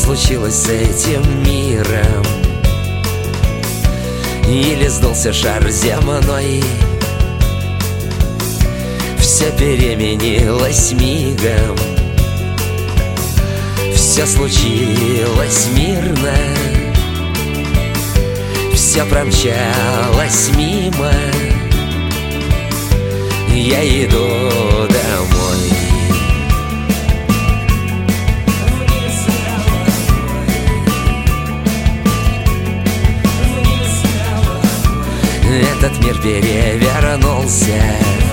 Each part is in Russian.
случилось с этим миром? Или сдулся шар земной? Все переменилось мигом, все случилось мирно, все промчалось мимо. Я иду домой. Этот мир перевернулся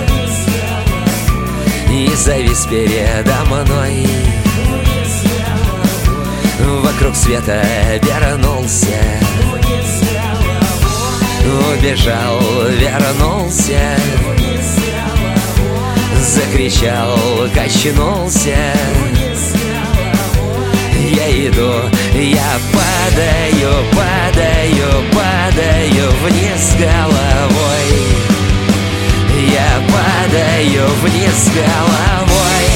и завис передо мной. Вокруг света обернулся, убежал, вернулся, закричал, качнулся. Я иду, я падаю, падаю, падаю вниз головой. Я падаю вниз головой.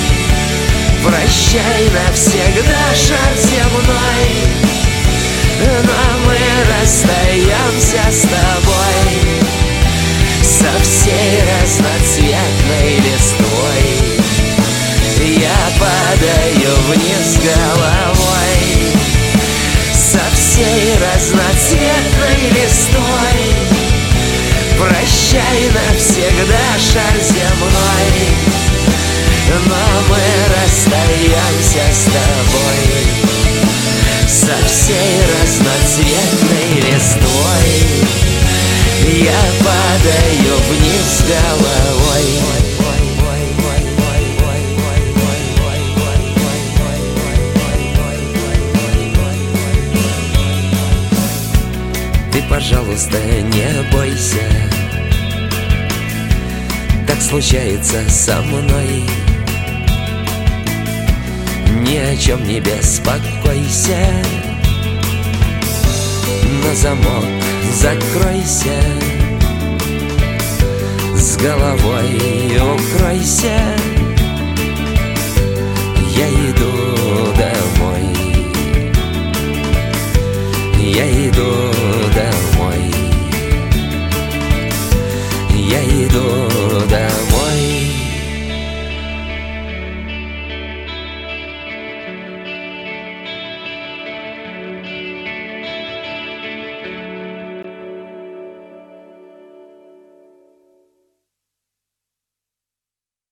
Прощай навсегда, шар земной, но мы расстаемся с тобой со всей разноцветной листвой. Я падаю вниз головой со всей разноцветной листвой. Прощай навсегда, шар земной, но мы расстаемся с тобой со всей разноцветной листвой. Я падаю вниз головой. Ты, пожалуйста, не бойся, так случается со мной. Ни о чем не беспокойся, на замок закройся, с головой укройся. Я иду домой. Я иду домой.